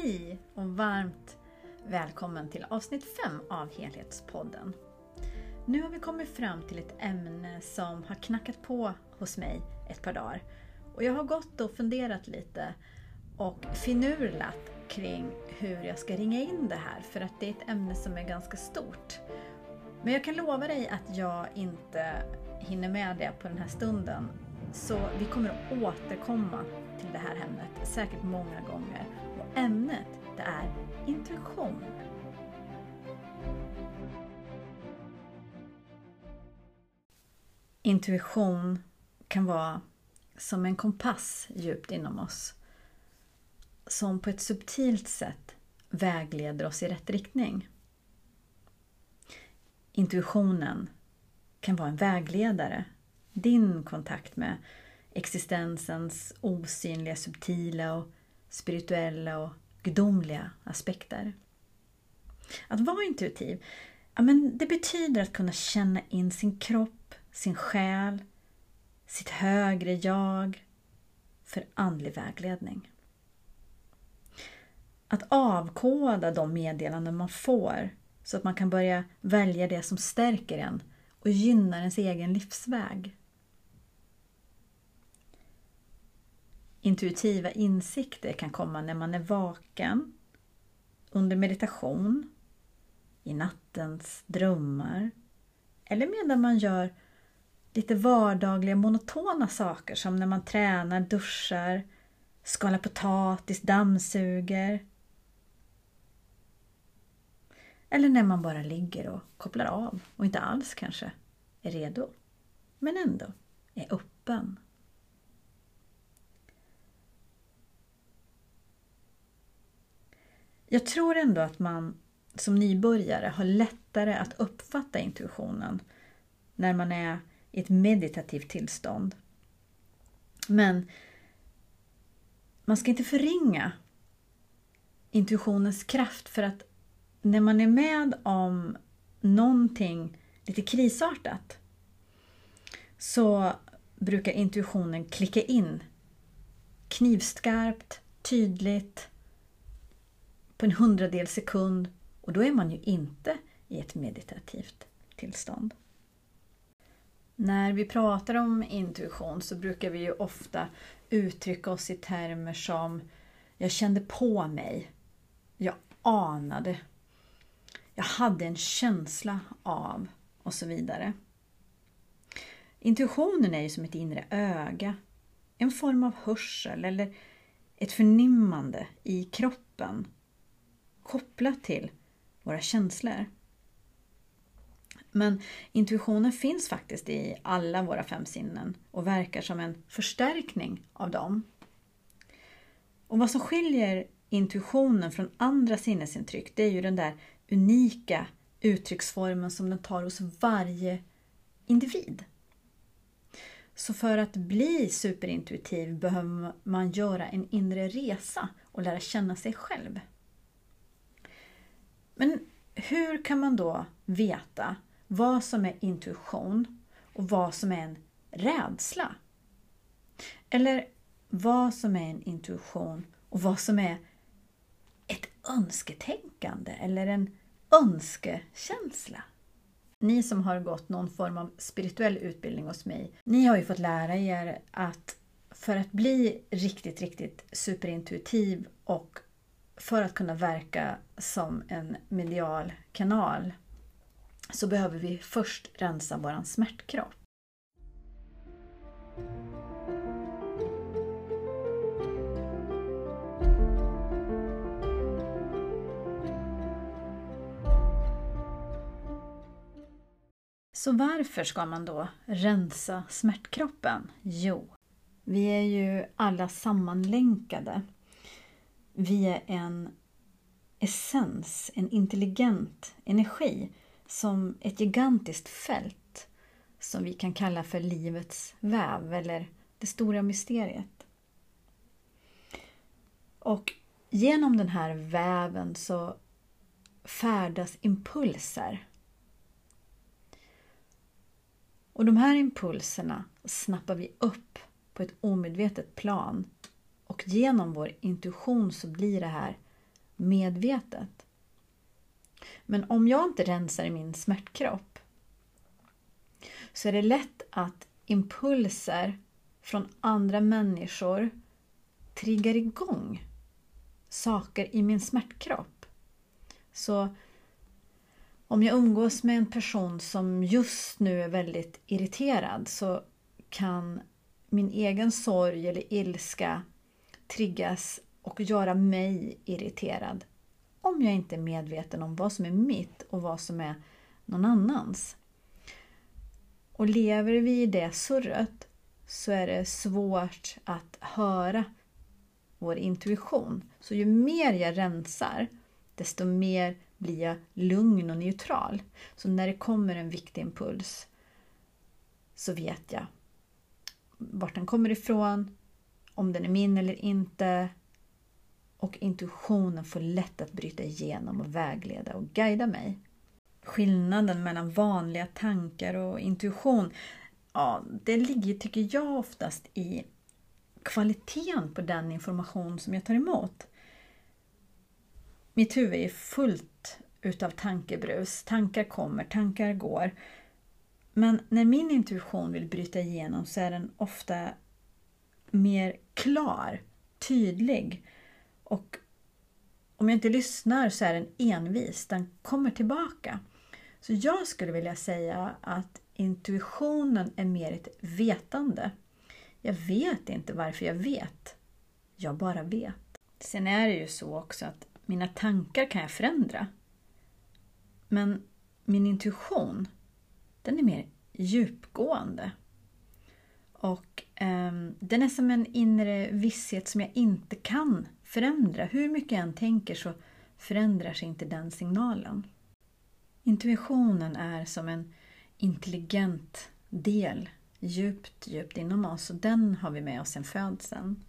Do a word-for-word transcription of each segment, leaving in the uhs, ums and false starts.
Hej och varmt välkommen till avsnitt fem av Helhetspodden. Nu har vi kommit fram till ett ämne som har knackat på hos mig ett par dagar. Och jag har gått och funderat lite och finurlat kring hur jag ska ringa in det här. För att det är ett ämne som är ganska stort. Men jag kan lova dig att jag inte hinner med det på den här stunden. Så vi kommer att återkomma till det här ämnet säkert många gånger. Och ämnet det är intuition. Intuition kan vara som en kompass djupt inom oss. Som på ett subtilt sätt vägleder oss i rätt riktning. Intuitionen kan vara en vägledare. Din kontakt med existensens osynliga, subtila och spirituella och gudomliga aspekter. Att vara intuitiv, ja, men det betyder att kunna känna in sin kropp, sin själ, sitt högre jag för andlig vägledning. Att avkoda de meddelanden man får så att man kan börja välja det som stärker en och gynnar ens egen livsväg. Intuitiva insikter kan komma när man är vaken, under meditation, i nattens drömmar eller medan man gör lite vardagliga monotona saker som när man tränar, duschar, skalar potatis, dammsuger. Eller när man bara ligger och kopplar av och inte alls kanske är redo, men ändå är öppen. Jag tror ändå att man som nybörjare har lättare att uppfatta intuitionen när man är i ett meditativt tillstånd. Men man ska inte förringa intuitionens kraft, för att när man är med om någonting lite krisartat så brukar intuitionen klicka in knivskarpt, tydligt, på en hundradel sekund, och då är man ju inte i ett meditativt tillstånd. När vi pratar om intuition så brukar vi ju ofta uttrycka oss i termer som jag kände på mig, jag anade, jag hade en känsla av och så vidare. Intuitionen är ju som ett inre öga, en form av hörsel eller ett förnimmande i kroppen kopplat till våra känslor. Men intuitionen finns faktiskt i alla våra fem sinnen och verkar som en förstärkning av dem. Och vad som skiljer intuitionen från andra sinnesintryck, det är ju den där unika uttrycksformen som den tar hos varje individ. Så för att bli superintuitiv behöver man göra en inre resa och lära känna sig själv. Men hur kan man då veta vad som är intuition och vad som är en rädsla? Eller vad som är en intuition och vad som är ett önsketänkande eller en önskekänsla? Ni som har gått någon form av spirituell utbildning hos mig, ni har ju fått lära er att för att bli riktigt, riktigt superintuitiv och för att kunna verka som en medial kanal så behöver vi först rensa våran smärtkropp. Så varför ska man då rensa smärtkroppen? Jo, vi är ju alla sammanlänkade. Vi är en essens, en intelligent energi, som ett gigantiskt fält som vi kan kalla för livets väv eller det stora mysteriet. Och genom den här väven så färdas impulser. Och de här impulserna snappar vi upp på ett omedvetet plan. Och genom vår intuition så blir det här medvetet. Men om jag inte rensar i min smärtkropp så är det lätt att impulser från andra människor triggar igång saker i min smärtkropp. Så om jag umgås med en person som just nu är väldigt irriterad så kan min egen sorg eller ilska triggas och göra mig irriterad. Om jag inte är medveten om vad som är mitt och vad som är någon annans. Och lever vi i det surret så är det svårt att höra vår intuition. Så ju mer jag rensar, desto mer blir jag lugn och neutral. Så när det kommer en viktig impuls så vet jag vart den kommer ifrån, om den är min eller inte. Och intuitionen får lätt att bryta igenom och vägleda och guida mig. Skillnaden mellan vanliga tankar och intuition, ja, det ligger tycker jag oftast i kvaliteten på den information som jag tar emot. Mitt huvud är fullt utav tankebrus. Tankar kommer, tankar går. Men när min intuition vill bryta igenom så är den ofta mer klar, tydlig. Och om jag inte lyssnar så är den envis. Den kommer tillbaka. Så jag skulle vilja säga att intuitionen är mer ett vetande. Jag vet inte varför jag vet. Jag bara vet. Sen är det ju så också att mina tankar kan jag förändra. Men min intuition, den är mer djupgående. Och eh, den är som en inre visshet som jag inte kan förändra. Hur mycket jag än tänker så förändrar sig inte den signalen. Intuitionen är som en intelligent del djupt, djupt inom oss. Och den har vi med oss sen födseln.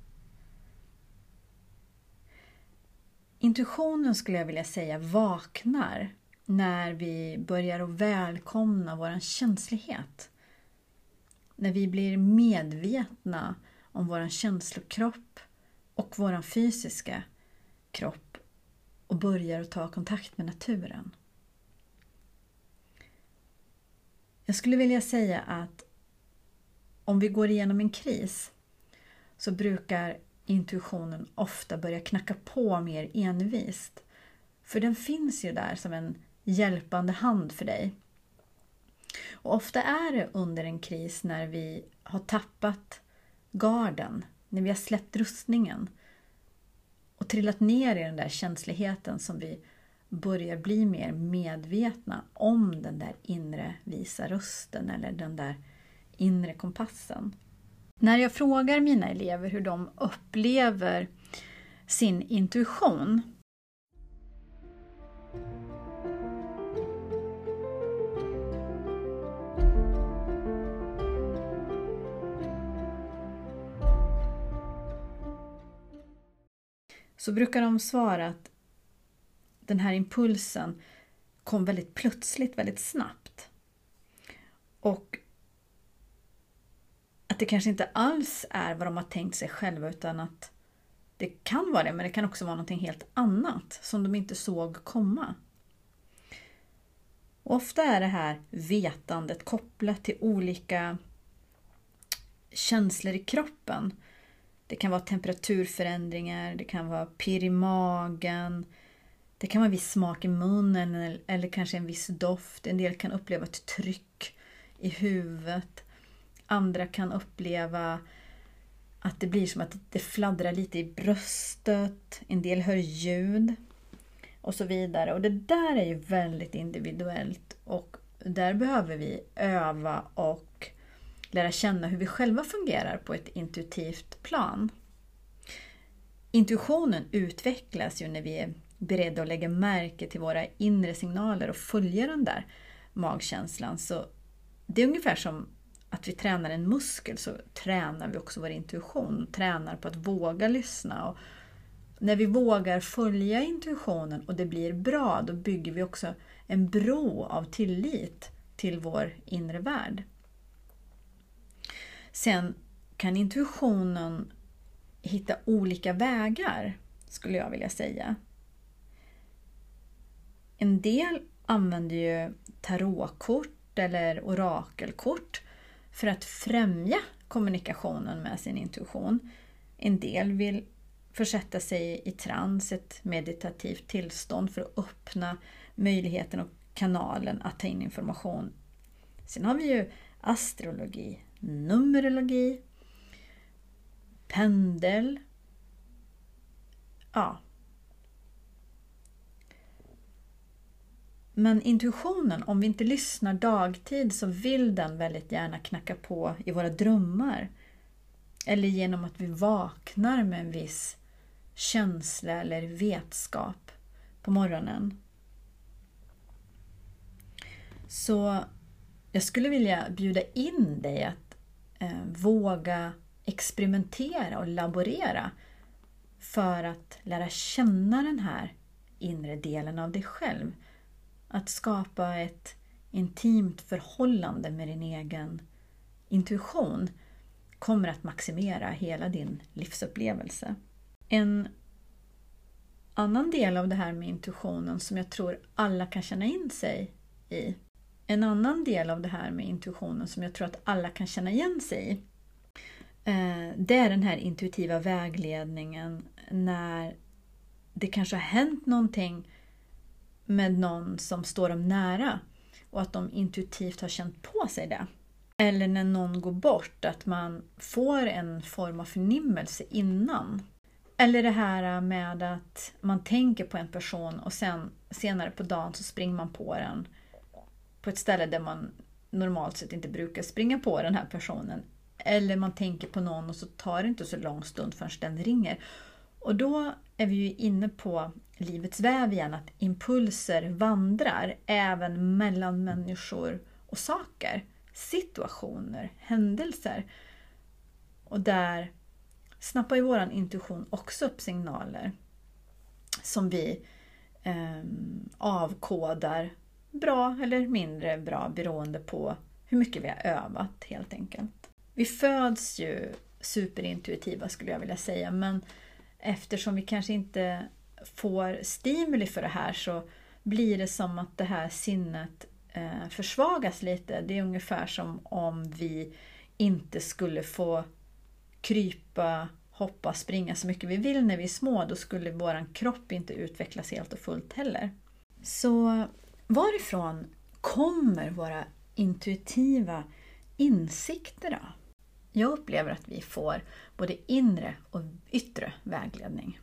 Intuitionen skulle jag vilja säga vaknar när vi börjar att välkomna vår känslighet. När vi blir medvetna om vår känslokropp och vår fysiska kropp och börjar att ta kontakt med naturen. Jag skulle vilja säga att om vi går igenom en kris så brukar intuitionen ofta börja knacka på mer envist. För den finns ju där som en hjälpande hand för dig. Och ofta är det under en kris när vi har tappat garden, när vi har släppt rustningen och trillat ner i den där känsligheten som vi börjar bli mer medvetna om den där inre visa rösten eller den där inre kompassen. När jag frågar mina elever hur de upplever sin intuition så brukar de svara att den här impulsen kom väldigt plötsligt, väldigt snabbt. Och att det kanske inte alls är vad de har tänkt sig själva utan att det kan vara det, men det kan också vara något helt annat som de inte såg komma. Och ofta är det här vetandet kopplat till olika känslor i kroppen. Det kan vara temperaturförändringar, det kan vara pirr i magen, det kan vara en viss smak i munnen eller, eller kanske en viss doft. En del kan uppleva ett tryck i huvudet. Andra kan uppleva att det blir som att det fladdrar lite i bröstet. En del hör ljud och så vidare. Och det där är ju väldigt individuellt och där behöver vi öva och lära känna hur vi själva fungerar på ett intuitivt plan. Intuitionen utvecklas ju när vi är beredda att lägga märke till våra inre signaler och följa den där magkänslan. Så det är ungefär som att vi tränar en muskel, så tränar vi också vår intuition. Tränar på att våga lyssna. Och när vi vågar följa intuitionen och det blir bra, då bygger vi också en bro av tillit till vår inre värld. Sen kan intuitionen hitta olika vägar, skulle jag vilja säga. En del använder ju tarotkort eller orakelkort för att främja kommunikationen med sin intuition. En del vill försätta sig i trans, ett meditativt tillstånd, för att öppna möjligheten och kanalen att ta in information. Sen har vi ju astrologi, numerologi, pendel. Ja. Men intuitionen, om vi inte lyssnar dagtid, så vill den väldigt gärna knacka på i våra drömmar. Eller genom att vi vaknar med en viss känsla eller vetskap på morgonen. Så jag skulle vilja bjuda in dig att eh, våga experimentera och laborera för att lära känna den här inre delen av dig själv. Att skapa ett intimt förhållande med din egen intuition kommer att maximera hela din livsupplevelse. En annan del av det här med intuitionen som jag tror alla kan känna in sig i. En annan del av det här med intuitionen som jag tror att alla kan känna igen sig i. Det är den här intuitiva vägledningen när det kanske har hänt någonting med någon som står dem nära och att de intuitivt har känt på sig det. Eller när någon går bort, att man får en form av förnimmelse innan. Eller det här med att man tänker på en person och sen senare på dagen så springer man på den på ett ställe där man normalt sett inte brukar springa på den här personen. Eller man tänker på någon och så tar det inte så lång stund förrän den ringer. Och då är vi ju inne på livets väv igen, att impulser vandrar även mellan människor och saker, situationer, händelser. Och där snappar ju våran intuition också upp signaler som vi eh, avkodar bra eller mindre bra beroende på hur mycket vi har övat helt enkelt. Vi föds ju superintuitiva skulle jag vilja säga, men eftersom vi kanske inte får stimuli för det här så blir det som att det här sinnet eh, försvagas lite. Det är ungefär som om vi inte skulle få krypa, hoppa, springa så mycket vi vill när vi är små. Då skulle vår kropp inte utvecklas helt och fullt heller. Så varifrån kommer våra intuitiva insikter då? Jag upplever att vi får både inre och yttre vägledning.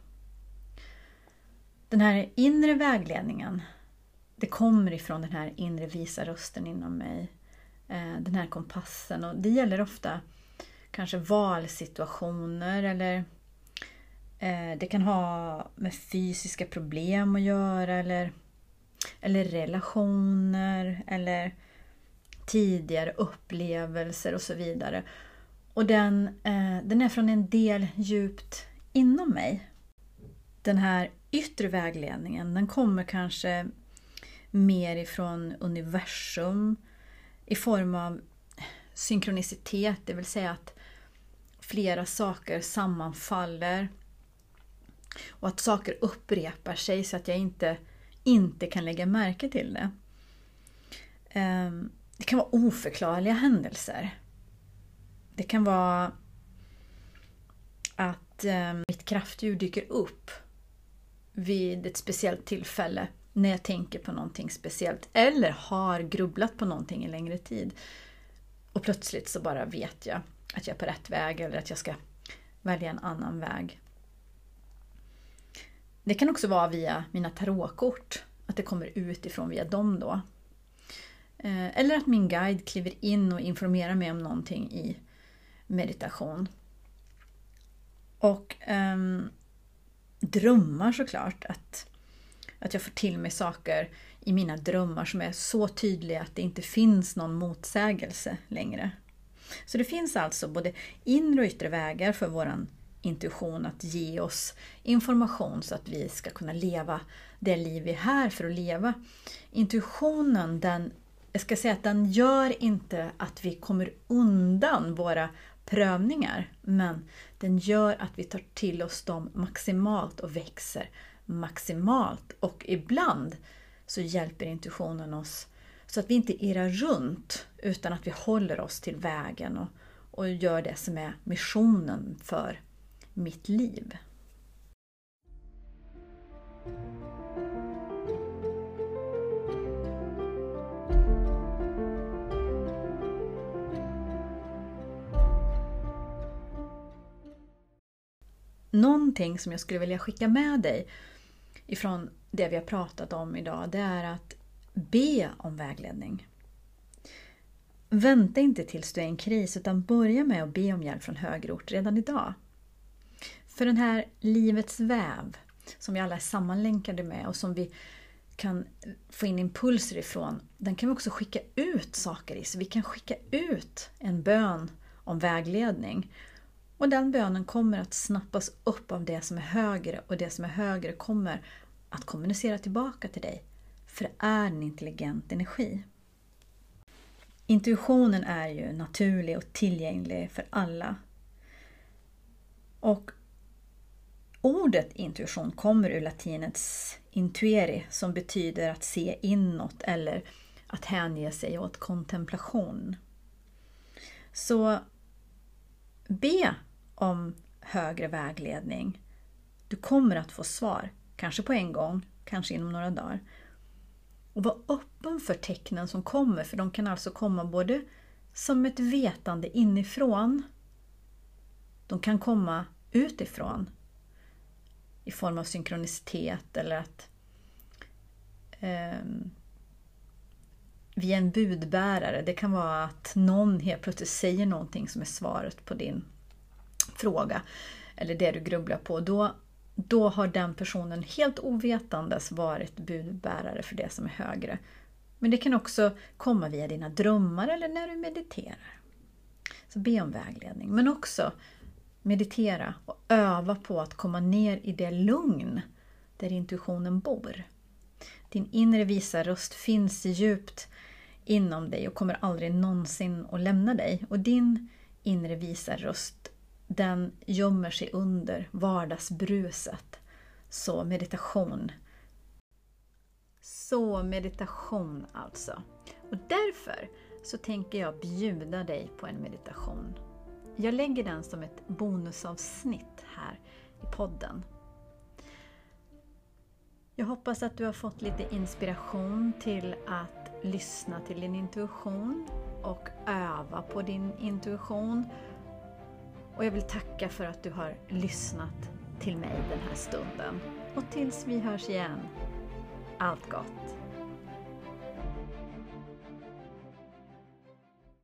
Den här inre vägledningen, det kommer ifrån den här inre visa rösten inom mig. Den här kompassen. Och det gäller ofta kanske valsituationer eller det kan ha med fysiska problem att göra eller, eller relationer eller tidigare upplevelser och så vidare. Och den, eh, den är från en del djupt inom mig. Den här yttre vägledningen, den kommer kanske mer ifrån universum i form av synkronicitet, det vill säga att flera saker sammanfaller och att saker upprepar sig så att jag inte, inte kan lägga märke till det. Eh, det kan vara oförklarliga händelser. Det kan vara att eh, mitt kraftdjur dyker upp vid ett speciellt tillfälle när jag tänker på någonting speciellt eller har grubblat på någonting en längre tid. Och plötsligt så bara vet jag att jag är på rätt väg eller att jag ska välja en annan väg. Det kan också vara via mina tarotkort, att det kommer utifrån via dem då. Eh, eller att min guide kliver in och informerar mig om någonting i meditation. Och um, drömmar såklart. Att, att jag får till mig saker i mina drömmar som är så tydliga att det inte finns någon motsägelse längre. Så det finns alltså både inre och yttre vägar för våran intuition att ge oss information så att vi ska kunna leva det liv vi är här för att leva. Intuitionen, den, jag ska säga att den gör inte att vi kommer undan våra prövningar, men den gör att vi tar till oss dem maximalt och växer maximalt. Och ibland så hjälper intuitionen oss så att vi inte irrar runt utan att vi håller oss till vägen och, och gör det som är missionen för mitt liv. Någonting som jag skulle vilja skicka med dig ifrån det vi har pratat om idag, det är att be om vägledning. Vänta inte tills du är i en kris, utan börja med att be om hjälp från högre ort redan idag. För den här livets väv som vi alla är sammanlänkade med och som vi kan få in impulser ifrån, den kan vi också skicka ut saker i. Så vi kan skicka ut en bön om vägledning. Och den bönen kommer att snappas upp av det som är högre, och det som är högre kommer att kommunicera tillbaka till dig. För det är en intelligent energi. Intuitionen är ju naturlig och tillgänglig för alla. Och ordet intuition kommer ur latinets intuere, som betyder att se inåt eller att hänge sig åt kontemplation. Så be om högre vägledning. Du kommer att få svar, kanske på en gång, kanske inom några dagar. Och var öppen för tecknen som kommer, för de kan alltså komma både som ett vetande inifrån, de kan komma utifrån i form av synkronicitet eller att eh, vi är en budbärare. Det kan vara att någon helt plötsligt säger någonting som är svaret på din fråga eller det du grubblar på. Då, då har den personen helt ovetandes varit budbärare för det som är högre. Men det kan också komma via dina drömmar eller när du mediterar. Så be om vägledning. Men också meditera och öva på att komma ner i det lugn där intuitionen bor. Din inre visa röst finns djupt inom dig och kommer aldrig någonsin att lämna dig. Och din inre visa röst, den gömmer sig under vardagsbruset. Så meditation. Så meditation alltså. Och därför så tänker jag bjuda dig på en meditation. Jag lägger den som ett bonusavsnitt här i podden. Jag hoppas att du har fått lite inspiration till att lyssna till din intuition och öva på din intuition. Och jag vill tacka för att du har lyssnat till mig den här stunden. Och tills vi hörs igen, allt gott!